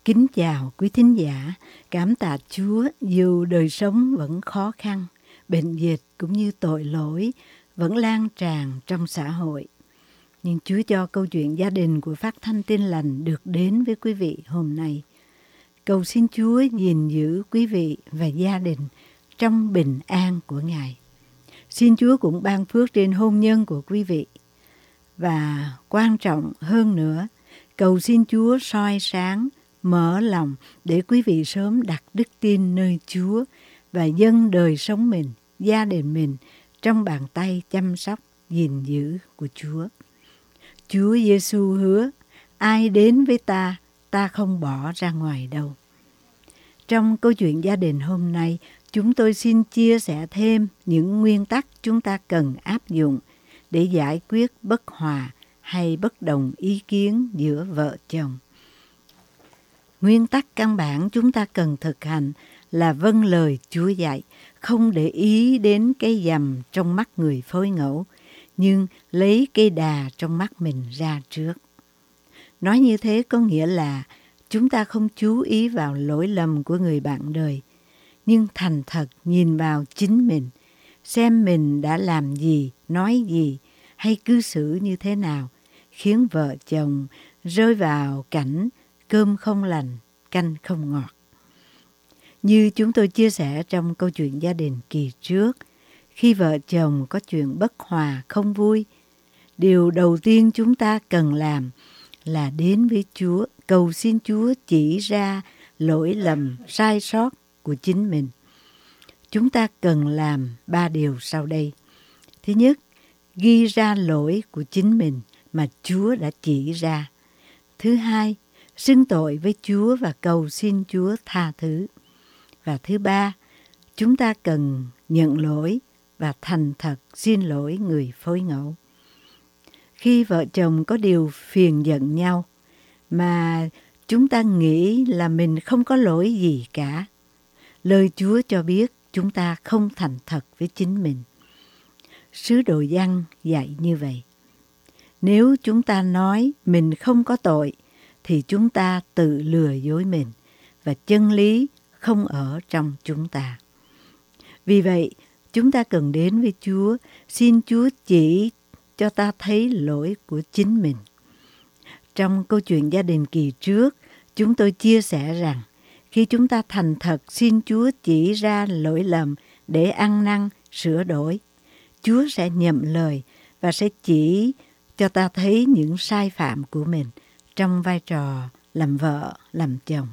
Kính chào quý thính giả, cảm tạ Chúa dù đời sống vẫn khó khăn, bệnh dịch cũng như tội lỗi vẫn lan tràn trong xã hội. Nhưng Chúa cho câu chuyện gia đình của Phát Thanh Tin Lành được đến với quý vị hôm nay. Cầu xin Chúa gìn giữ quý vị và gia đình trong bình an của Ngài. Xin Chúa cũng ban phước trên hôn nhân của quý vị. Và quan trọng hơn nữa, cầu xin Chúa soi sáng, mở lòng để quý vị sớm đặt đức tin nơi Chúa và dâng đời sống mình, gia đình mình trong bàn tay chăm sóc, gìn giữ của Chúa. Chúa Giêsu hứa, ai đến với ta, ta không bỏ ra ngoài đâu. Trong câu chuyện gia đình hôm nay, chúng tôi xin chia sẻ thêm những nguyên tắc chúng ta cần áp dụng để giải quyết bất hòa hay bất đồng ý kiến giữa vợ chồng. Nguyên tắc căn bản chúng ta cần thực hành là vâng lời Chúa dạy, không để ý đến cái dầm trong mắt người phối ngẫu, nhưng lấy cây đà trong mắt mình ra trước. Nói như thế có nghĩa là chúng ta không chú ý vào lỗi lầm của người bạn đời, nhưng thành thật nhìn vào chính mình, xem mình đã làm gì, nói gì hay cư xử như thế nào, khiến vợ chồng rơi vào cảnh cơm không lành, canh không ngọt. Như chúng tôi chia sẻ trong câu chuyện gia đình kỳ trước, khi vợ chồng có chuyện bất hòa không vui, điều đầu tiên chúng ta cần làm là đến với Chúa, cầu xin Chúa chỉ ra lỗi lầm, sai sót của chính mình. Chúng ta cần làm 3 điều sau đây. Thứ nhất, ghi ra lỗi của chính mình mà Chúa đã chỉ ra. Thứ hai, xưng tội với Chúa và cầu xin Chúa tha thứ. Và thứ ba, chúng ta cần nhận lỗi và thành thật xin lỗi người phối ngẫu. Khi vợ chồng có điều phiền giận nhau mà chúng ta nghĩ là mình không có lỗi gì cả, lời Chúa cho biết chúng ta không thành thật với chính mình. Sứ đồ Giăng dạy như vậy. Nếu chúng ta nói mình không có tội, thì chúng ta tự lừa dối mình và chân lý không ở trong chúng ta. Vì vậy, chúng ta cần đến với Chúa, xin Chúa chỉ cho ta thấy lỗi của chính mình. Trong câu chuyện gia đình kỳ trước, chúng tôi chia sẻ rằng khi chúng ta thành thật xin Chúa chỉ ra lỗi lầm để ăn năn, sửa đổi, Chúa sẽ nhậm lời và sẽ chỉ cho ta thấy những sai phạm của mình trong vai trò làm vợ, làm chồng.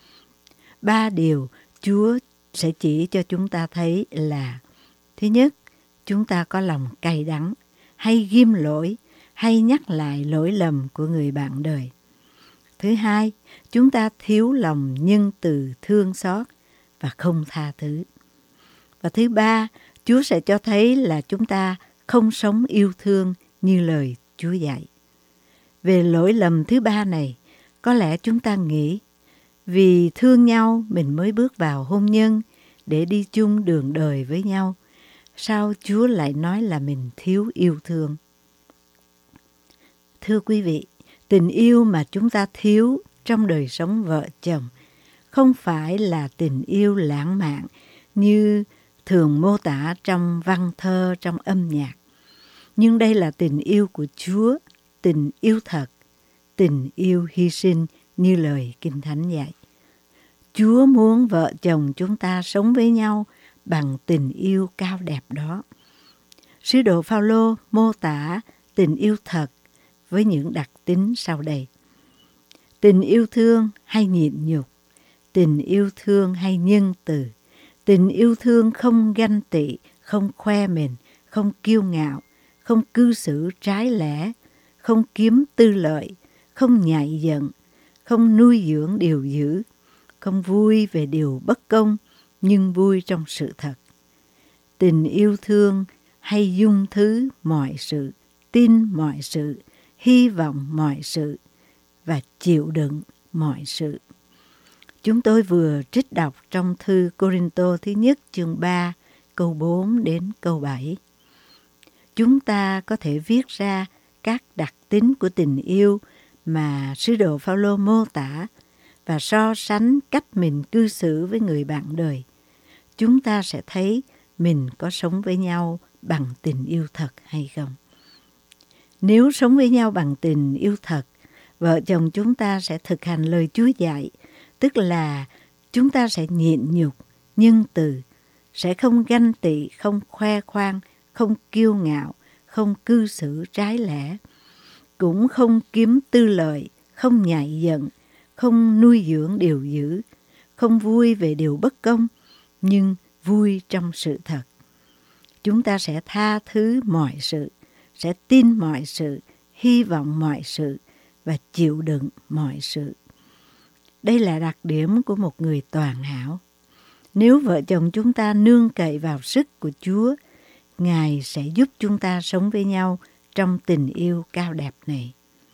3 điều Chúa sẽ chỉ cho chúng ta thấy là: thứ nhất, chúng ta có lòng cay đắng, hay ghim lỗi, hay nhắc lại lỗi lầm của người bạn đời. Thứ hai, chúng ta thiếu lòng nhân từ thương xót và không tha thứ. Và thứ ba, Chúa sẽ cho thấy là chúng ta không sống yêu thương như lời Chúa dạy. Về lỗi lầm thứ ba này, có lẽ chúng ta nghĩ vì thương nhau mình mới bước vào hôn nhân để đi chung đường đời với nhau. Sao Chúa lại nói là mình thiếu yêu thương? Thưa quý vị, tình yêu mà chúng ta thiếu trong đời sống vợ chồng không phải là tình yêu lãng mạn như thường mô tả trong văn thơ, trong âm nhạc. Nhưng đây là tình yêu của Chúa, tình yêu thật, tình yêu hy sinh như lời Kinh Thánh dạy. Chúa muốn vợ chồng chúng ta sống với nhau bằng tình yêu cao đẹp đó. Sứ đồ Phao-lô mô tả tình yêu thật với những đặc tính sau đây: tình yêu thương hay nhịn nhục, tình yêu thương hay nhân từ, tình yêu thương không ganh tị, không khoe mình, không kiêu ngạo, không cư xử trái lẽ, không kiếm tư lợi, không nhạy giận, không nuôi dưỡng điều dữ, không vui về điều bất công, nhưng vui trong sự thật. Tình yêu thương hay dung thứ mọi sự, tin mọi sự, hy vọng mọi sự và chịu đựng mọi sự. Chúng tôi vừa trích đọc trong thư Cô-rinh-tô thứ nhất chương 3 câu 4 đến câu 7. Chúng ta có thể viết ra các đặc tính của tình yêu mà sứ đồ Phao-lô mô tả và so sánh cách mình cư xử với người bạn đời, chúng ta sẽ thấy mình có sống với nhau bằng tình yêu thật hay không. Nếu sống với nhau bằng tình yêu thật, vợ chồng chúng ta sẽ thực hành lời Chúa dạy, tức là chúng ta sẽ nhịn nhục, nhân từ, sẽ không ganh tị, không khoe khoang, không kiêu ngạo, không cư xử trái lẽ, cũng không kiếm tư lợi, không nhạy giận, không nuôi dưỡng điều dữ, không vui về điều bất công, nhưng vui trong sự thật. Chúng ta sẽ tha thứ mọi sự, sẽ tin mọi sự, hy vọng mọi sự và chịu đựng mọi sự. Đây là đặc điểm của một người toàn hảo. Nếu vợ chồng chúng ta nương cậy vào sức của Chúa, Ngài sẽ giúp chúng ta sống với nhau trong tình yêu cao đẹp này.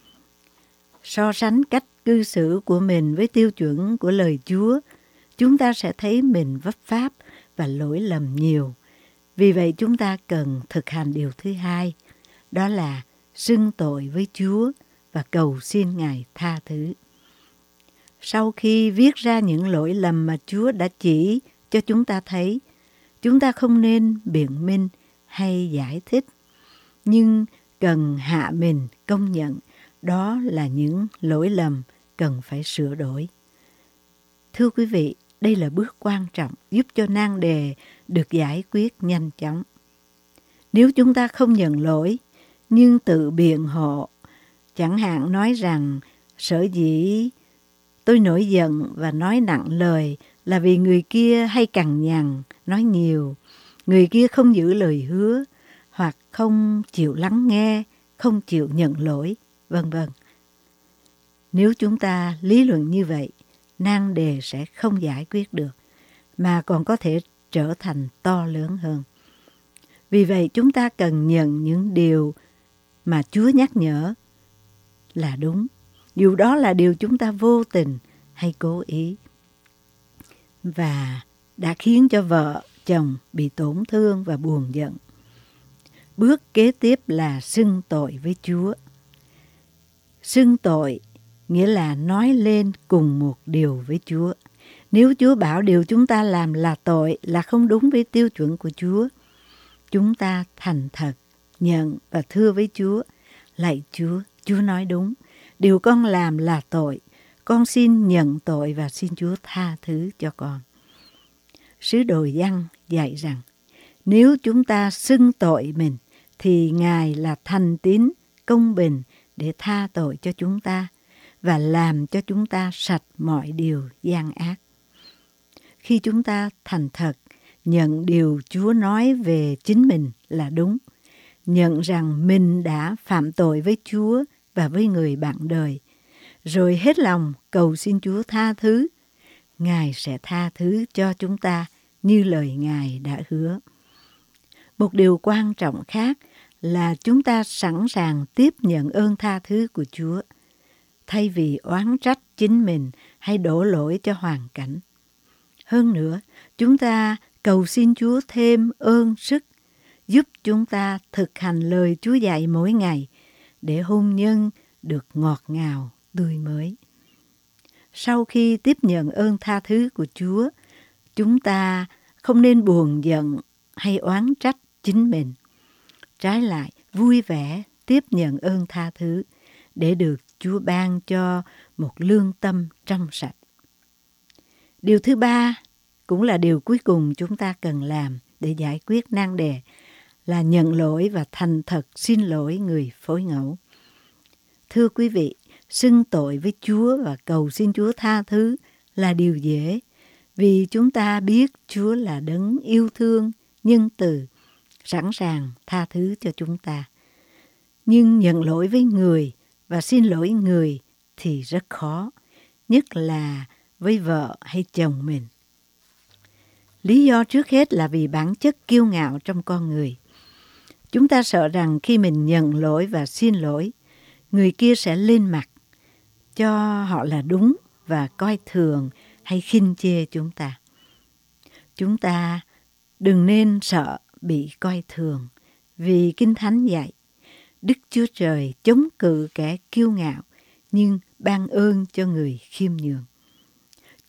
So sánh cách cư xử của mình với tiêu chuẩn của lời Chúa, chúng ta sẽ thấy mình vấp pháp và lỗi lầm nhiều. Vì vậy chúng ta cần thực hành điều thứ hai, đó là xưng tội với Chúa và cầu xin Ngài tha thứ. Sau khi viết ra những lỗi lầm mà Chúa đã chỉ cho chúng ta thấy, chúng ta không nên biện minh hay giải thích, nhưng cần hạ mình công nhận đó là những lỗi lầm cần phải sửa đổi. Thưa quý vị, đây là bước quan trọng giúp cho nan đề được giải quyết nhanh chóng. Nếu chúng ta không nhận lỗi, nhưng tự biện hộ, chẳng hạn nói rằng sở dĩ tôi nổi giận và nói nặng lời là vì người kia hay cằn nhằn, nói nhiều, người kia không giữ lời hứa, hoặc không chịu lắng nghe, không chịu nhận lỗi, vân vân. Nếu chúng ta lý luận như vậy, nan đề sẽ không giải quyết được, mà còn có thể trở thành to lớn hơn. Vì vậy chúng ta cần nhận những điều mà Chúa nhắc nhở là đúng, dù đó là điều chúng ta vô tình hay cố ý, và đã khiến cho vợ, chồng bị tổn thương và buồn giận. Bước kế tiếp là xưng tội với Chúa. Xưng tội nghĩa là nói lên cùng một điều với Chúa. Nếu Chúa bảo điều chúng ta làm là tội, là không đúng với tiêu chuẩn của Chúa, chúng ta thành thật, nhận và thưa với Chúa: lạy Chúa, Chúa nói đúng, điều con làm là tội, con xin nhận tội và xin Chúa tha thứ cho con. Sứ đồ Giăng dạy rằng, nếu chúng ta xưng tội mình, thì Ngài là thành tín, công bình để tha tội cho chúng ta và làm cho chúng ta sạch mọi điều gian ác. Khi chúng ta thành thật, nhận điều Chúa nói về chính mình là đúng, nhận rằng mình đã phạm tội với Chúa và với người bạn đời, rồi hết lòng cầu xin Chúa tha thứ, Ngài sẽ tha thứ cho chúng ta như lời Ngài đã hứa. Một điều quan trọng khác là chúng ta sẵn sàng tiếp nhận ơn tha thứ của Chúa, thay vì oán trách chính mình hay đổ lỗi cho hoàn cảnh. Hơn nữa, chúng ta cầu xin Chúa thêm ơn sức, giúp chúng ta thực hành lời Chúa dạy mỗi ngày, để hôn nhân được ngọt ngào, tươi mới. Sau khi tiếp nhận ơn tha thứ của Chúa, chúng ta không nên buồn giận hay oán trách chính mình. Trái lại, vui vẻ tiếp nhận ơn tha thứ để được Chúa ban cho một lương tâm trong sạch. Điều thứ ba, cũng là điều cuối cùng chúng ta cần làm để giải quyết nan đề, là nhận lỗi và thành thật xin lỗi người phối ngẫu. Thưa quý vị, xưng tội với Chúa và cầu xin Chúa tha thứ là điều dễ, vì chúng ta biết Chúa là đấng yêu thương, nhân từ, sẵn sàng tha thứ cho chúng ta. Nhưng nhận lỗi với người và xin lỗi người thì rất khó, nhất là với vợ hay chồng mình. Lý do trước hết là vì bản chất kiêu ngạo trong con người. Chúng ta sợ rằng khi mình nhận lỗi và xin lỗi, người kia sẽ lên mặt, cho họ là đúng và coi thường hay khinh chê chúng ta. Chúng ta đừng nên sợ bị coi thường, vì Kinh Thánh dạy, Đức Chúa Trời chống cự kẻ kiêu ngạo, nhưng ban ơn cho người khiêm nhường.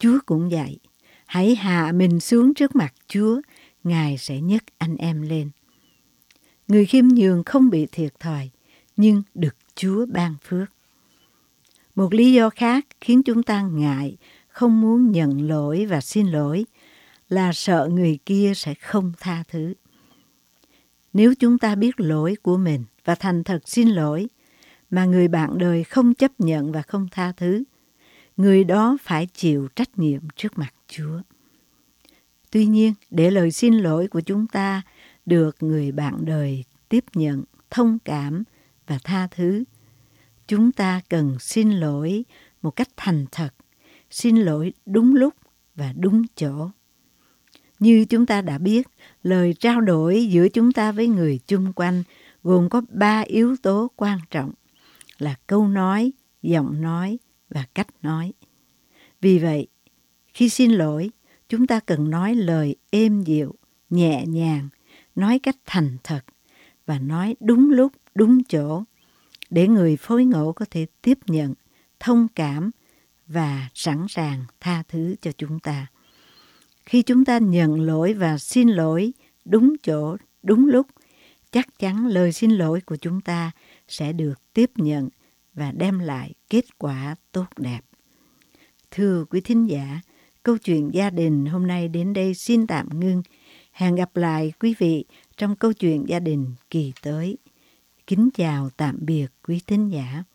Chúa cũng vậy. Hãy hạ mình xuống trước mặt Chúa, Ngài sẽ nhấc anh em lên. Người khiêm nhường không bị thiệt thòi, nhưng được Chúa ban phước. Một lý do khác khiến chúng ta ngại, không muốn nhận lỗi và xin lỗi là sợ người kia sẽ không tha thứ. Nếu chúng ta biết lỗi của mình và thành thật xin lỗi, mà người bạn đời không chấp nhận và không tha thứ, người đó phải chịu trách nhiệm trước mặt Chúa. Tuy nhiên, để lời xin lỗi của chúng ta được người bạn đời tiếp nhận, thông cảm và tha thứ, chúng ta cần xin lỗi một cách thành thật, xin lỗi đúng lúc và đúng chỗ. Như chúng ta đã biết, lời trao đổi giữa chúng ta với người chung quanh gồm có 3 yếu tố quan trọng là câu nói, giọng nói và cách nói. Vì vậy, khi xin lỗi, chúng ta cần nói lời êm dịu, nhẹ nhàng, nói cách thành thật và nói đúng lúc, đúng chỗ để người phối ngẫu có thể tiếp nhận, thông cảm và sẵn sàng tha thứ cho chúng ta. Khi chúng ta nhận lỗi và xin lỗi đúng chỗ, đúng lúc, chắc chắn lời xin lỗi của chúng ta sẽ được tiếp nhận và đem lại kết quả tốt đẹp. Thưa quý thính giả, câu chuyện gia đình hôm nay đến đây xin tạm ngưng. Hẹn gặp lại quý vị trong câu chuyện gia đình kỳ tới. Kính chào tạm biệt quý thính giả.